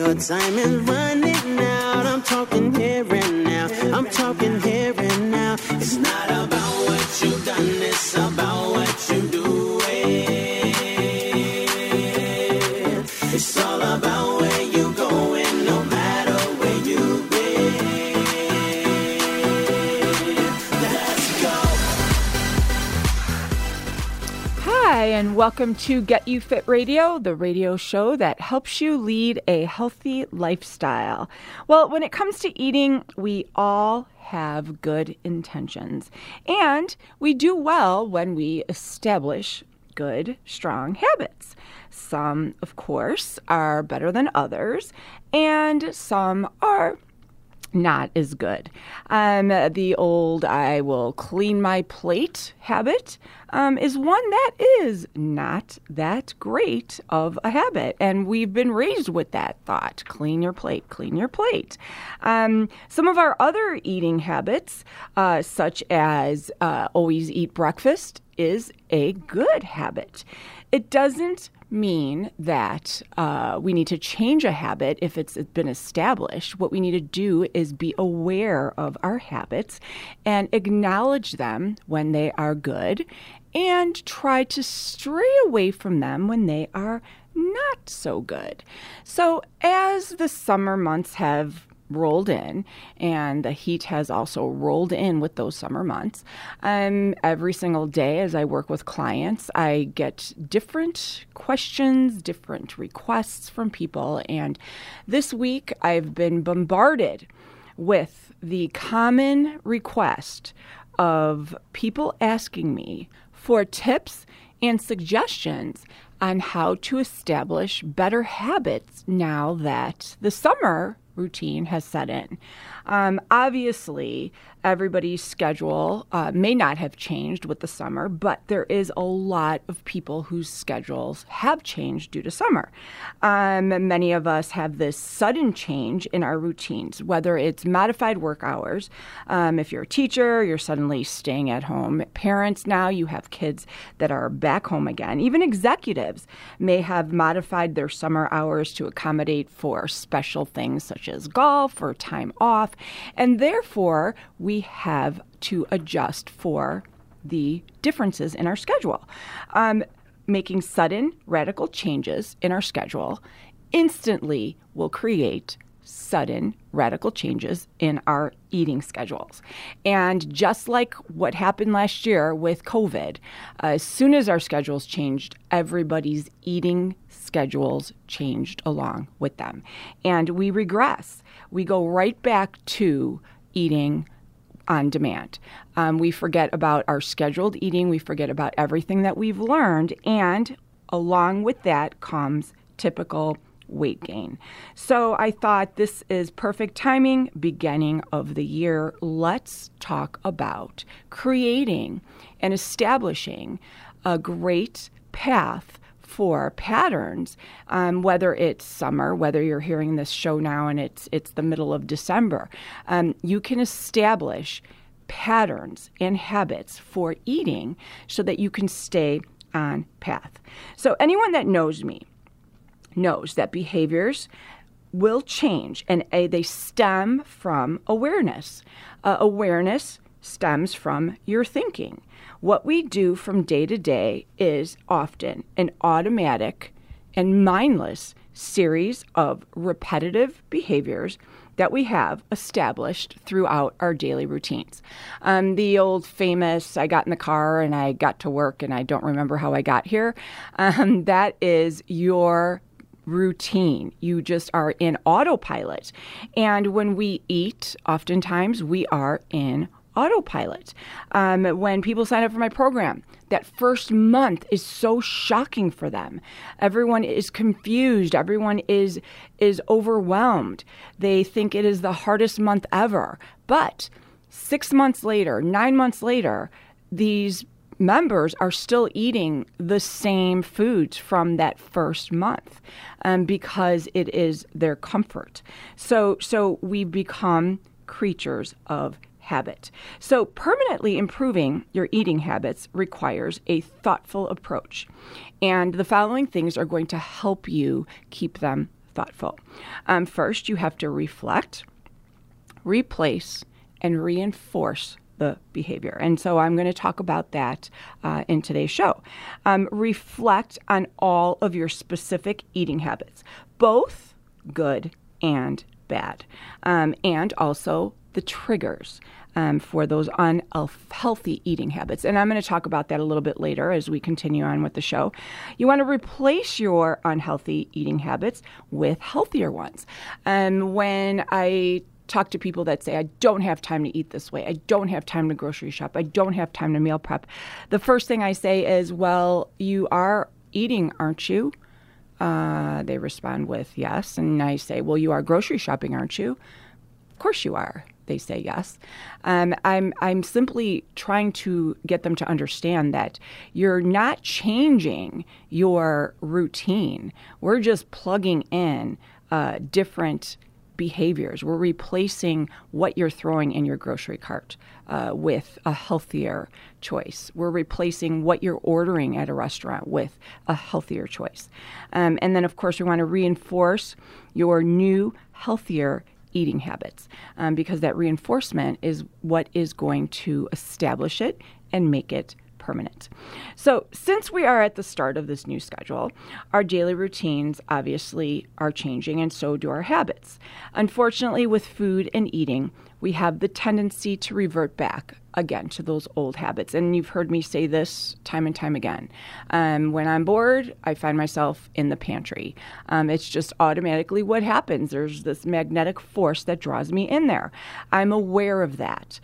Your time is running out. I'm talking here and now. I'm talking here and now. It's not about what you've done, it's about what you do. It's all about where you going, no matter where you've been. Let's go. Hi, and welcome to Get You Fit Radio, the radio show that helps you lead a healthy lifestyle. Well, when it comes to eating, we all have good intentions, and we do well when we establish good, strong habits. Some, of course, are better than others, and some are not as good. The old I will clean my plate habit is one that is not that great of a habit. And we've been raised with that thought, clean your plate, clean your plate. Some of our other eating habits, such as always eat breakfast, is a good habit. It doesn't mean that we need to change a habit if it's been established. What we need to do is be aware of our habits and acknowledge them when they are good and try to stray away from them when they are not so good. So as the summer months have rolled in, and the heat has also rolled in with those summer months. Every single day as I work with clients, I get different questions, different requests from people, and this week I've been bombarded with the common request of people asking me for tips and suggestions on how to establish better habits now that the summer routine has set in. Obviously, everybody's schedule may not have changed with the summer, but there is a lot of people whose schedules have changed due to summer. Many of us have this sudden change in our routines, whether it's modified work hours. If you're a teacher, you're suddenly staying at home. Parents now, you have kids that are back home again. Even executives may have modified their summer hours to accommodate for special things such as golf or time off. And therefore, we have to adjust for the differences in our schedule. Making sudden, radical changes in our schedule instantly will create sudden, radical changes in our eating schedules. And just like what happened last year with COVID, as soon as our schedules changed, everybody's eating schedules changed along with them. And we regress. We go right back to eating on demand. We forget about our scheduled eating. We forget about everything that we've learned. And along with that comes typical weight gain. So I thought this is perfect timing, beginning of the year. Let's talk about creating and establishing a great path for patterns, whether it's summer, whether you're hearing this show now and it's the middle of December. You can establish patterns and habits for eating so that you can stay on path. So anyone that knows me knows that behaviors will change, and they stem from awareness. Awareness stems from your thinking. What we do from day to day is often an automatic and mindless series of repetitive behaviors that we have established throughout our daily routines. The old famous, I got in the car and I got to work and I don't remember how I got here. That is your routine. You just are in autopilot. And when we eat, oftentimes we are in autopilot. When people sign up for my program, that first month is so shocking for them. Everyone is confused. Everyone is overwhelmed. They think it is the hardest month ever. But 6 months later, 9 months later, these members are still eating the same foods from that first month because it is their comfort. So we become creatures of habit. So permanently improving your eating habits requires a thoughtful approach. And the following things are going to help you keep them thoughtful. First, you have to reflect, replace, and reinforce the behavior. And so I'm going to talk about that in today's show. Reflect on all of your specific eating habits, both good and bad, and also the triggers for those unhealthy eating habits. And I'm going to talk about that a little bit later as we continue on with the show. You want to replace your unhealthy eating habits with healthier ones. When I talk to people that say, I don't have time to eat this way, I don't have time to grocery shop, I don't have time to meal prep, the first thing I say is, well, you are eating, aren't you? They respond with yes. And I say, well, you are grocery shopping, aren't you? Of course you are. They say yes. I'm simply trying to get them to understand that you're not changing your routine. We're just plugging in different behaviors. We're replacing what you're throwing in your grocery cart with a healthier choice. We're replacing what you're ordering at a restaurant with a healthier choice. And then, of course, we want to reinforce your new, healthier eating habits because that reinforcement is what is going to establish it and make it permanent. So since we are at the start of this new schedule, our daily routines obviously are changing, and so do our habits. Unfortunately, with food and eating, we have the tendency to revert back again to those old habits. And you've heard me say this time and time again. When I'm bored, I find myself in the pantry. It's just automatically what happens. There's this magnetic force that draws me in there. I'm aware of that.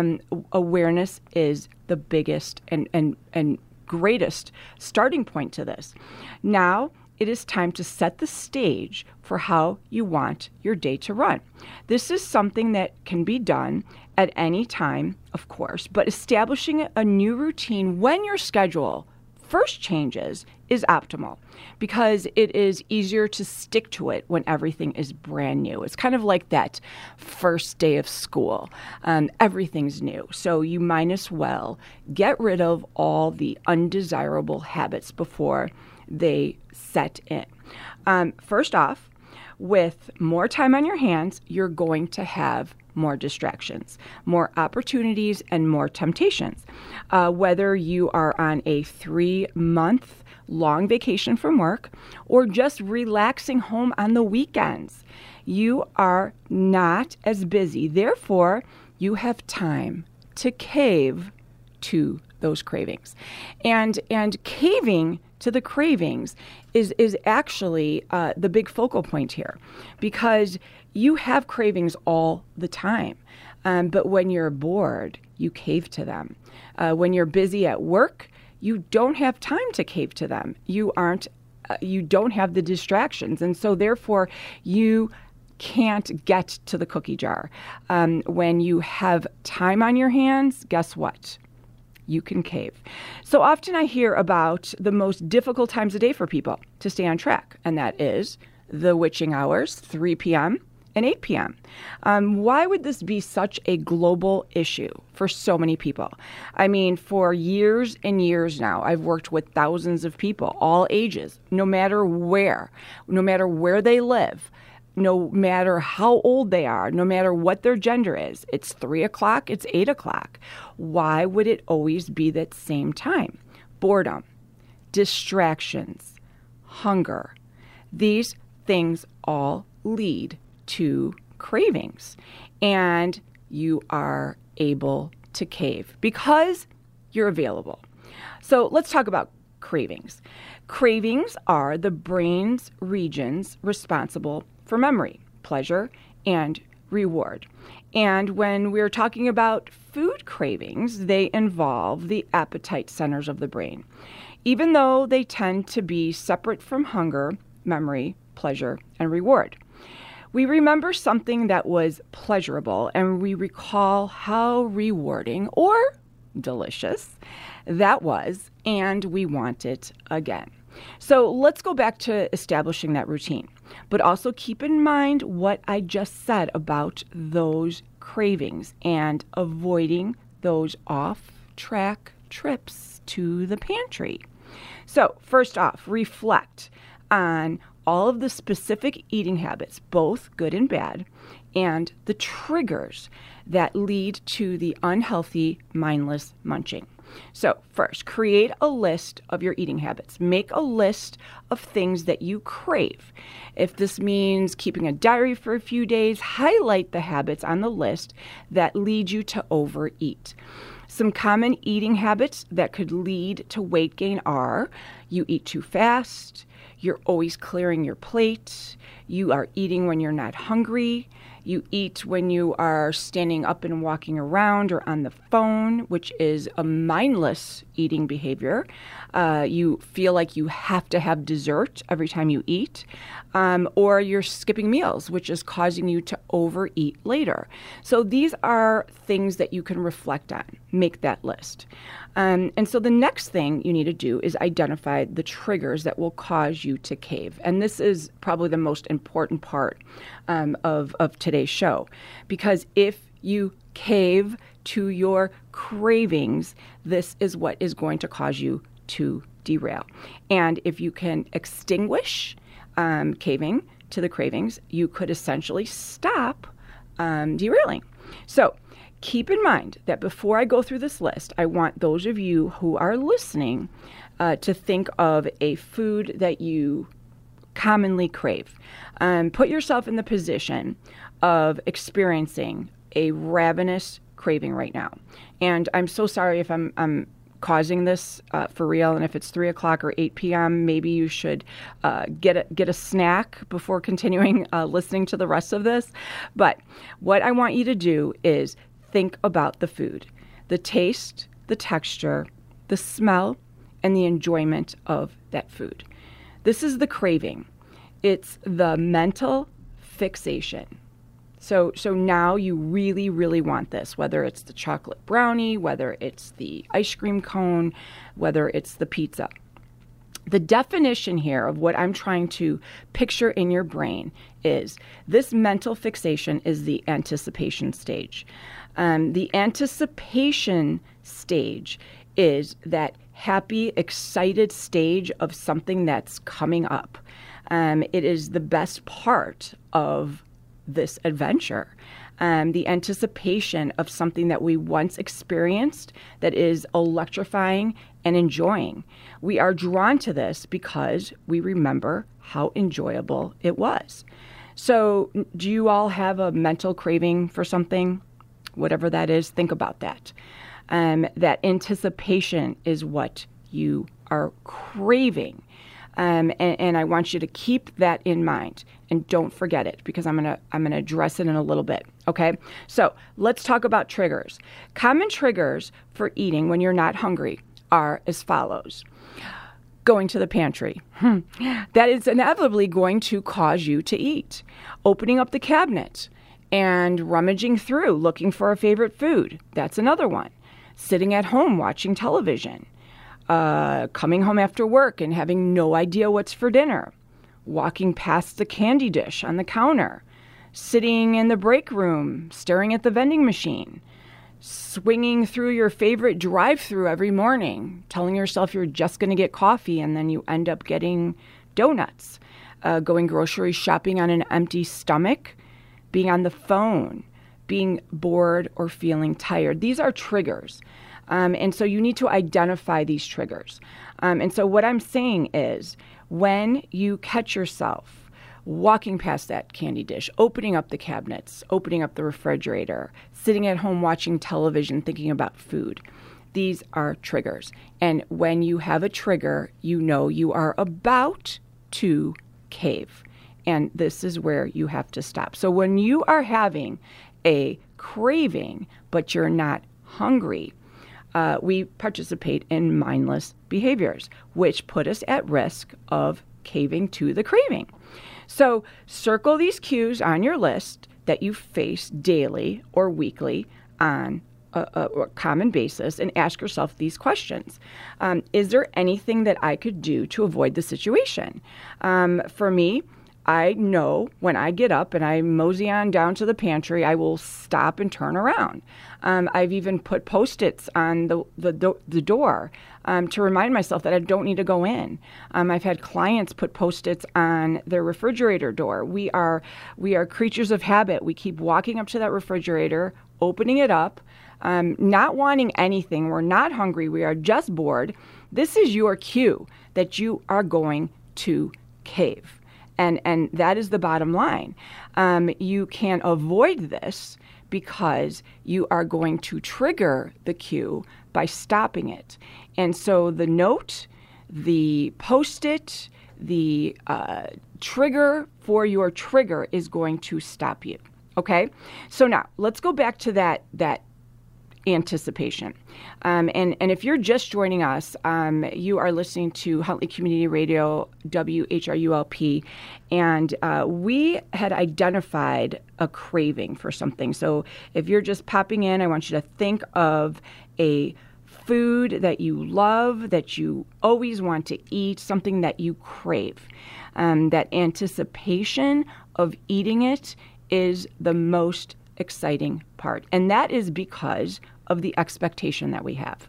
Awareness is the biggest and greatest starting point to this. Now, it is time to set the stage for how you want your day to run. This is something that can be done at any time, of course, but establishing a new routine when your schedule first changes is optimal because it is easier to stick to it when everything is brand new. It's kind of like that first day of school. Everything's new. So you might as well get rid of all the undesirable habits before they set in. First off, with more time on your hands, you're going to have more distractions, more opportunities, and more temptations. Whether you are on a 3-month long vacation from work or just relaxing home on the weekends, you are not as busy. Therefore, you have time to cave to those cravings. And caving to the cravings is actually the big focal point here because you have cravings all the time. But when you're bored, you cave to them. When you're busy at work, you don't have time to cave to them. You don't have the distractions. And so therefore, you can't get to the cookie jar. When you have time on your hands, guess what? You can cave. So often I hear about the most difficult times of day for people to stay on track, and that is the witching hours, 3 p.m. and 8 p.m. Why would this be such a global issue for so many people? I mean, for years and years now, I've worked with thousands of people, all ages, no matter where they live, no matter how old they are, no matter what their gender is. It's 3 o'clock, it's 8 o'clock. Why would it always be that same time? Boredom, distractions, hunger. These things all lead to cravings, and you are able to cave because you're available. So let's talk about cravings. Cravings are the brain's regions responsible for memory, pleasure, and reward. And when we're talking about food cravings, they involve the appetite centers of the brain. Even though they tend to be separate from hunger, memory, pleasure, and reward. We remember something that was pleasurable, and we recall how rewarding or delicious that was, and we want it again. So let's go back to establishing that routine, but also keep in mind what I just said about those cravings and avoiding those off-track trips to the pantry. So first off, reflect on all of the specific eating habits, both good and bad, and the triggers that lead to the unhealthy, mindless munching. So first, create a list of your eating habits. Make a list of things that you crave. If this means keeping a diary for a few days, highlight the habits on the list that lead you to overeat. Some common eating habits that could lead to weight gain are: you eat too fast, you're always clearing your plate, you are eating when you're not hungry, you eat when you are standing up and walking around or on the phone, which is a mindless eating behavior. You feel like you have to have dessert every time you eat, or you're skipping meals, which is causing you to overeat later. So these are things that you can reflect on. Make that list. And so the next thing you need to do is identify the triggers that will cause you to cave. And this is probably the most important part of today's show, because if you cave to your cravings, this is what is going to cause you to derail. And if you can extinguish caving to the cravings, you could essentially stop derailing. So keep in mind that before I go through this list, I want those of you who are listening to think of a food that you commonly crave. Put yourself in the position of experiencing a ravenous craving right now. And I'm so sorry if I'm causing this for real. And if it's 3 o'clock or 8 p.m., maybe you should get a snack before continuing listening to the rest of this. But what I want you to do is think about the food, the taste, the texture, the smell, and the enjoyment of that food. This is the craving. It's the mental fixation. So now you really, really want this, whether it's the chocolate brownie, whether it's the ice cream cone, whether it's the pizza. The definition here of what I'm trying to picture in your brain is this mental fixation is the anticipation stage. The anticipation stage is that happy, excited stage of something that's coming up. It is the best part of this adventure. The anticipation of something that we once experienced that is electrifying and enjoying. We are drawn to this because we remember how enjoyable it was. So do you all have a mental craving for something? Whatever that is, think about that. That anticipation is what you are craving. And I want you to keep that in mind and don't forget it, because I'm gonna address it in a little bit. Okay, so let's talk about triggers. Common triggers for eating when you're not hungry are as follows: going to the pantry. That is inevitably going to cause you to eat. Opening up the cabinet and rummaging through looking for a favorite food. That's another one. Sitting at home watching television. Coming home after work and having no idea what's for dinner, walking past the candy dish on the counter, sitting in the break room, staring at the vending machine, swinging through your favorite drive-thru every morning, telling yourself you're just going to get coffee and then you end up getting donuts, going grocery shopping on an empty stomach, being on the phone, being bored or feeling tired. These are triggers. And so you need to identify these triggers. And so what I'm saying is, when you catch yourself walking past that candy dish, opening up the cabinets, opening up the refrigerator, sitting at home watching television, thinking about food, these are triggers. And when you have a trigger, you know you are about to cave. And this is where you have to stop. So when you are having a craving, but you're not hungry, we participate in mindless behaviors, which put us at risk of caving to the craving. So circle these cues on your list that you face daily or weekly on a common basis and ask yourself these questions. Is there anything that I could do to avoid the situation? For me, I know when I get up and I mosey on down to the pantry, I will stop and turn around. I've even put Post-its on the door to remind myself that I don't need to go in. I've had clients put Post-its on their refrigerator door. We are creatures of habit. We keep walking up to that refrigerator, opening it up, not wanting anything. We're not hungry. We are just bored. This is your cue that you are going to cave. And that is the bottom line. You can avoid this because you are going to trigger the cue by stopping it. And so the note, the Post-it, the trigger for your trigger is going to stop you. Okay? So now let's go back to that anticipation. And if you're just joining us, you are listening to Huntley Community Radio, WHRULP, and we had identified a craving for something. So if you're just popping in, I want you to think of a food that you love, that you always want to eat, something that you crave. That anticipation of eating it is the most exciting part. And that is because of the expectation that we have.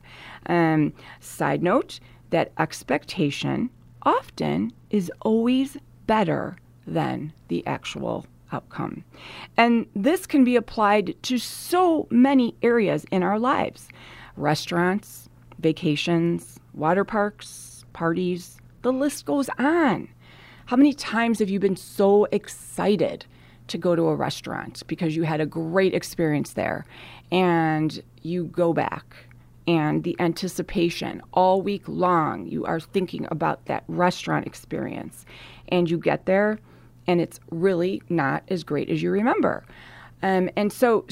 Side note, that expectation often is always better than the actual outcome. And this can be applied to so many areas in our lives. Restaurants, vacations, water parks, parties, the list goes on. How many times have you been so excited to go to a restaurant because you had a great experience there, and you go back, and the anticipation all week long, you are thinking about that restaurant experience, and you get there and it's really not as great as you remember. And so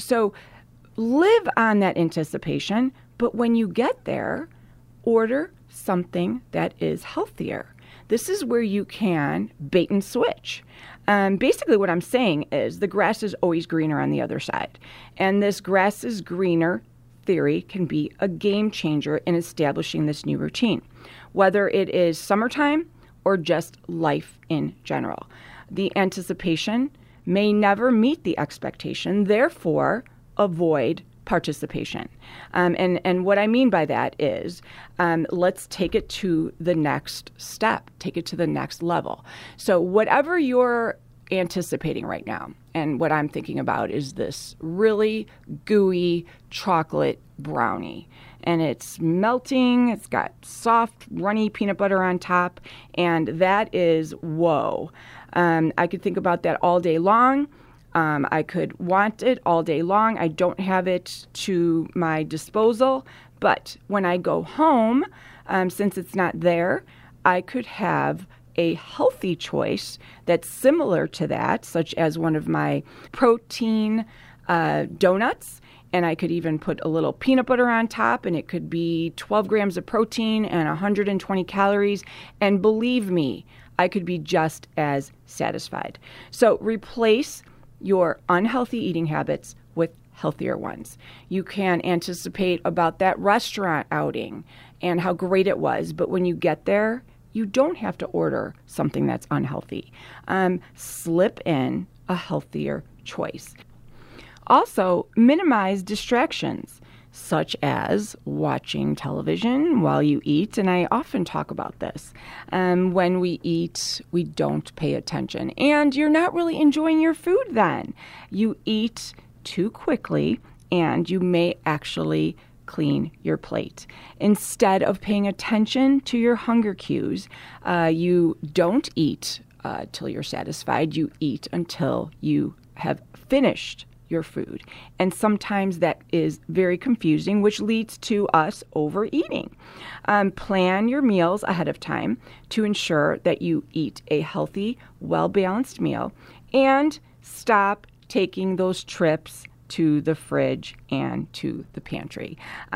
live on that anticipation, but when you get there, order something that is healthier. This is where you can bait and switch. Basically what I'm saying is the grass is always greener on the other side. And this grass is greener theory can be a game changer in establishing this new routine, whether it is summertime or just life in general. The anticipation may never meet the expectation, therefore avoid participation. And what I mean by that is let's take it to the next step, take it to the next level. So whatever you're anticipating right now, and what I'm thinking about is this really gooey chocolate brownie. And it's melting, it's got soft, runny peanut butter on top, and that is whoa. I could think about that all day long. I could want it all day long. I don't have it to my disposal. But when I go home, since it's not there, I could have a healthy choice that's similar to that, such as one of my protein donuts. And I could even put a little peanut butter on top, and it could be 12 grams of protein and 120 calories. And believe me, I could be just as satisfied. So replace your unhealthy eating habits with healthier ones. You can anticipate about that restaurant outing and how great it was, but when you get there, you don't have to order something that's unhealthy. Slip in a healthier choice. Also, minimize distractions, such as watching television while you eat, and I often talk about this. When we eat, we don't pay attention, and you're not really enjoying your food then. You eat too quickly, and you may actually clean your plate. Instead of paying attention to your hunger cues, you don't eat till you're satisfied. You eat until you have finished your food. And sometimes that is very confusing, which leads to us overeating. Plan your meals ahead of time to ensure that you eat a healthy, well-balanced meal, and stop taking those trips to the fridge and to the pantry.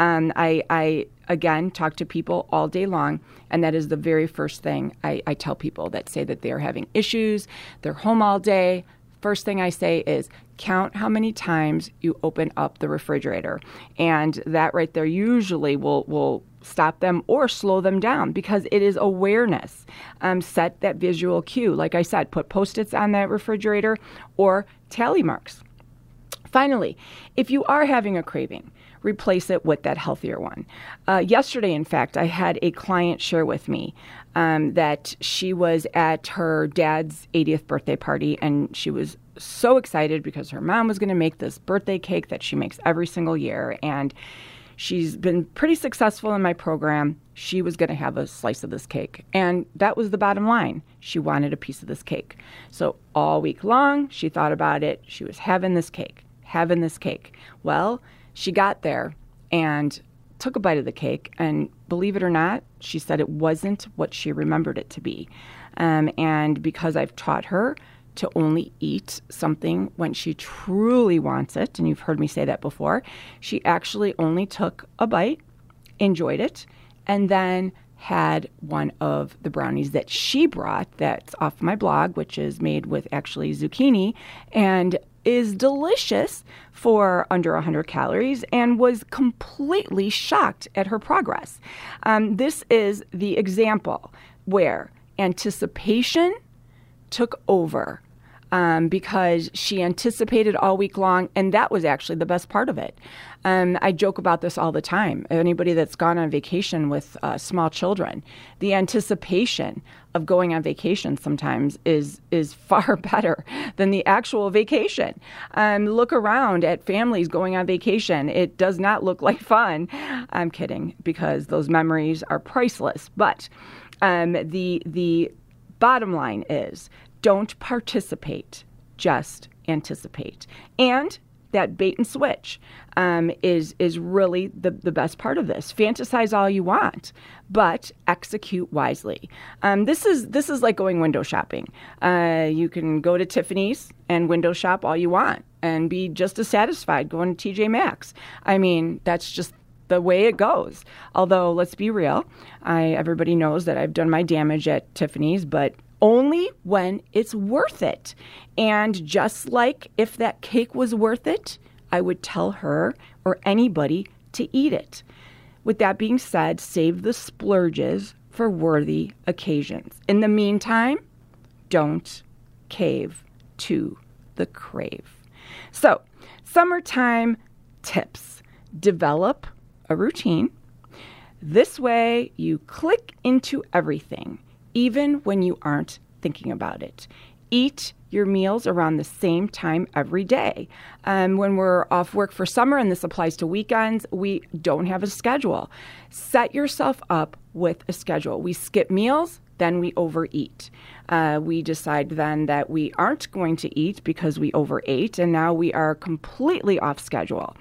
I again, talk to people all day long, and that is the very first thing I tell people that say that they're having issues, they're home all day. First thing I say is count how many times you open up the refrigerator. And that right there usually will stop them or slow them down, because it is awareness. Set that visual cue. Like I said, put Post-its on that refrigerator or tally marks. Finally, if you are having a craving, replace it with that healthier one. Yesterday, in fact, I had a client share with me that she was at her dad's 80th birthday party, and she was so excited because her mom was going to make this birthday cake that she makes every single year. And she's been pretty successful in my program. She was going to have a slice of this cake. And that was the bottom line. She wanted a piece of this cake. So all week long, she thought about it. She was having this cake. Well, she got there and took a bite of the cake. And believe it or not, she said it wasn't what she remembered it to be. And because I've taught her to only eat something when she truly wants it, and you've heard me say that before, she actually only took a bite, enjoyed it, and then had one of the brownies that she brought that's off my blog, which is made with actually zucchini and is delicious for under 100 calories, and was completely shocked at her progress. This is the example where anticipation took over because she anticipated all week long, and that was actually the best part of it. I joke about this all the time. Anybody that's gone on vacation with small children, the anticipation of going on vacation sometimes is far better than the actual vacation. Look around at families going on vacation. It does not look like fun. I'm kidding, because those memories are priceless. But the bottom line is, don't participate, just anticipate. And that bait and switch is really the best part of this. Fantasize all you want, but execute wisely. This is like going window shopping. You can go to Tiffany's and window shop all you want and be just as satisfied going to TJ Maxx. I mean, that's just the way it goes. Although, let's be real, everybody knows that I've done my damage at Tiffany's, but only when it's worth it. And just like if that cake was worth it, I would tell her or anybody to eat it. With that being said, save the splurges for worthy occasions. In the meantime, don't cave to the crave. So, summertime tips. Develop a routine. This way, you click into everything, even when you aren't thinking about it. Eat your meals around the same time every day. When we're off work for summer, and this applies to weekends, we don't have a schedule. Set yourself up with a schedule. We skip meals, then we overeat. We decide then that we aren't going to eat because we overate, and now we are completely off schedule.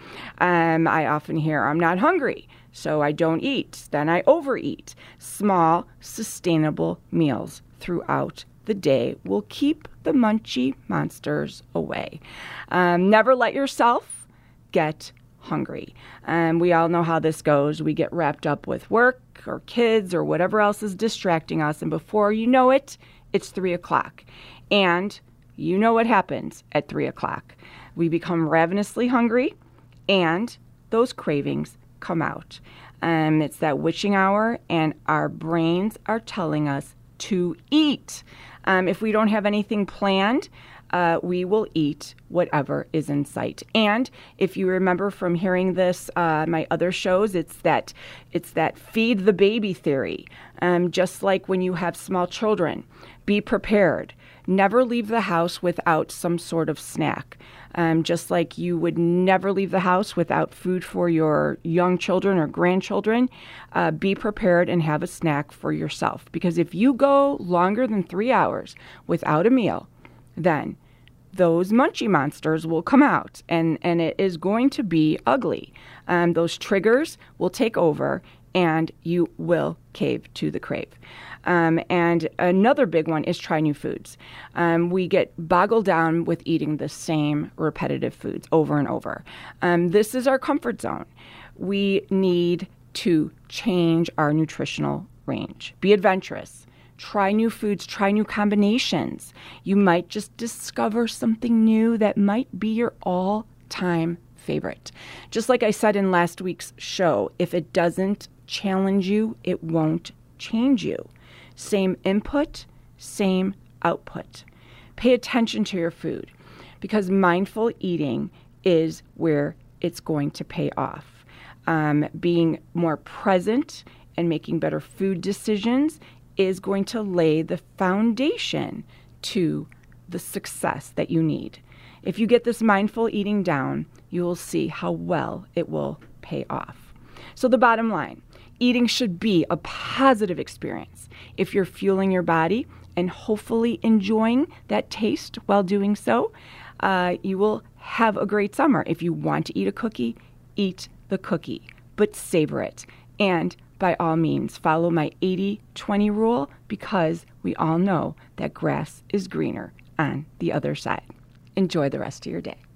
I often hear, I'm not hungry, so I don't eat. Then I overeat. Small, sustainable meals throughout the day will keep the munchy monsters away. Never let yourself get hungry. We all know how this goes. We get wrapped up with work or kids or whatever else is distracting us, and before you know it, it's 3 o'clock. And you know what happens at 3 o'clock. We become ravenously hungry, and those cravings come out. It's that witching hour, and our brains are telling us to eat. If we don't have anything planned, we will eat whatever is in sight. And if you remember from hearing this, my other shows, it's that feed the baby theory. Just like when you have small children, be prepared. Never leave the house without some sort of snack. Just like you would never leave the house without food for your young children or grandchildren, be prepared and have a snack for yourself. Because if you go longer than 3 hours without a meal, then those munchy monsters will come out, and it is going to be ugly. Those triggers will take over, and you will cave to the crave. And another big one is try new foods. We get boggled down with eating the same repetitive foods over and over. This is our comfort zone. We need to change our nutritional range. Be adventurous. Try new foods, try new combinations. You might just discover something new that might be your all-time favorite. Just like I said in last week's show, if it doesn't challenge you, it won't change you. Same input, same output. Pay attention to your food, because mindful eating is where it's going to pay off. Being more present and making better food decisions is going to lay the foundation to the success that you need. If you get this mindful eating down, you will see how well it will pay off. So the bottom line, eating should be a positive experience. If you're fueling your body and hopefully enjoying that taste while doing so, you will have a great summer. If you want to eat a cookie, eat the cookie, but savor it. And by all means, follow my 80-20 rule, because we all know that grass is greener on the other side. Enjoy the rest of your day.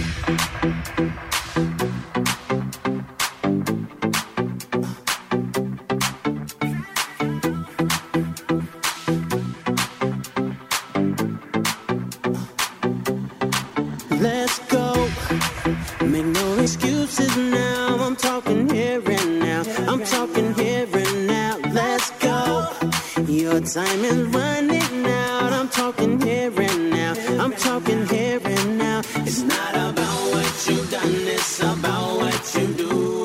Let's go. Make no excuses now. I'm talking here and now. I'm talking here and now. Let's go. Your time is running out. I'm talking here and now. I'm talking here and now. It's not about what you've done, it's about what you do.